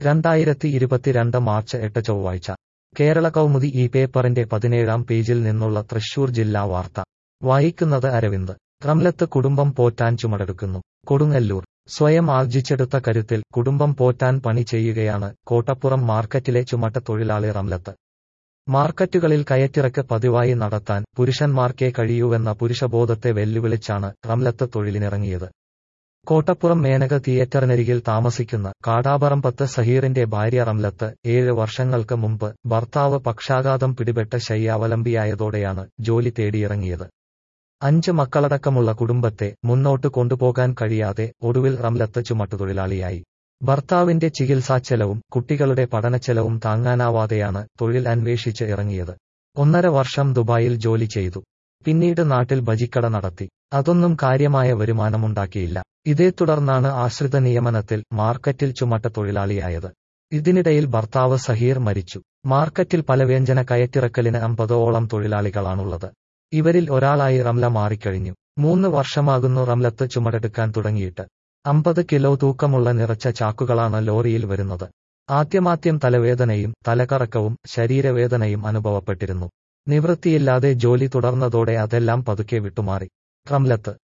2022 March 8 ചൊവ്വാഴ്ച കേരള കൗമുദി ഈ പേപ്പറിന്റെ 17-ാം പേജിൽ നിന്നുള്ള തൃശൂർ ജില്ലാ വാർത്ത വായിക്കുന്നത് അരവിന്ദ്. റംലത്ത് കുടുംബം പോറ്റാൻ ചുമടെടുക്കുന്നു. കൊടുങ്ങല്ലൂർ സ്വയം ആർജിച്ചെടുത്ത കരുത്തിൽ കുടുംബം പോറ്റാൻ പണി ചെയ്യുകയാണ് കോട്ടപ്പുറം മാർക്കറ്റിലെ ചുമട്ട് തൊഴിലാളി റംലത്ത്. മാർക്കറ്റുകളിൽ കയറ്റിറക്ക് പതിവായി നടത്താൻ പുരുഷന്മാർക്കേ കഴിയൂവെന്ന പുരുഷബോധത്തെ വെല്ലുവിളിച്ചാണ് റംലത്ത് തൊഴിലിനിറങ്ങിയത്. കോട്ടപ്പുറം മേനക തിയേറ്ററിനരികിൽ താമസിക്കുന്ന കാടാപറമ്പത്ത് സഹീറിന്റെ ഭാര്യ റംലത്ത് 7 വർഷങ്ങൾക്ക് മുമ്പ് ഭർത്താവ് പക്ഷാഘാതം പിടിപെട്ട ശയ്യാവലംബിയായതോടെയാണ് ജോലി തേടിയിറങ്ങിയത്. 5 മക്കളടക്കമുള്ള കുടുംബത്തെ മുന്നോട്ട് കൊണ്ടുപോകാൻ കഴിയാതെ ഒടുവിൽ റംലത്ത് ചുമട്ടുതൊഴിലാളിയായി. ഭർത്താവിന്റെ ചികിത്സാച്ചെലവും കുട്ടികളുടെ പഠനച്ചെലവും താങ്ങാനാവാതെയാണ് തൊഴിൽ അന്വേഷിച്ച് ഇറങ്ങിയത്. 1.5 വർഷം ദുബായിൽ ജോലി ചെയ്തു. പിന്നീട് നാട്ടിൽ ബജിക്കട നടത്തി. അതൊന്നും കാര്യമായ വരുമാനമുണ്ടാക്കിയില്ല. ഇതേ തുടർന്നാണ് ആശ്രിത നിയമനത്തിൽ മാർക്കറ്റിൽ ചുമട്ട് തൊഴിലാളിയായത്. ഇതിനിടയിൽ ഭർത്താവ് സഹീർ മരിച്ചു. മാർക്കറ്റിൽ പലവ്യഞ്ജന കയറ്റിറക്കലിന് 50ഓളം തൊഴിലാളികളാണുള്ളത്. ഇവരിൽ ഒരാളായി റംല മാറിക്കഴിഞ്ഞു. 3 വർഷമാകുന്നു റംലത്ത് ചുമടെടുക്കാൻ തുടങ്ങിയിട്ട്. 50 കിലോ തൂക്കമുള്ള നിറച്ച ചാക്കുകളാണ് ലോറിയിൽ വരുന്നത്. ആദ്യമാദ്യം തലവേദനയും തലകറക്കവും ശരീരവേദനയും അനുഭവപ്പെട്ടിരുന്നു. നിവൃത്തിയില്ലാതെ ജോലി തുടർന്നതോടെ അതെല്ലാം പതുക്കെ വിട്ടുമാറി. റംലത്ത്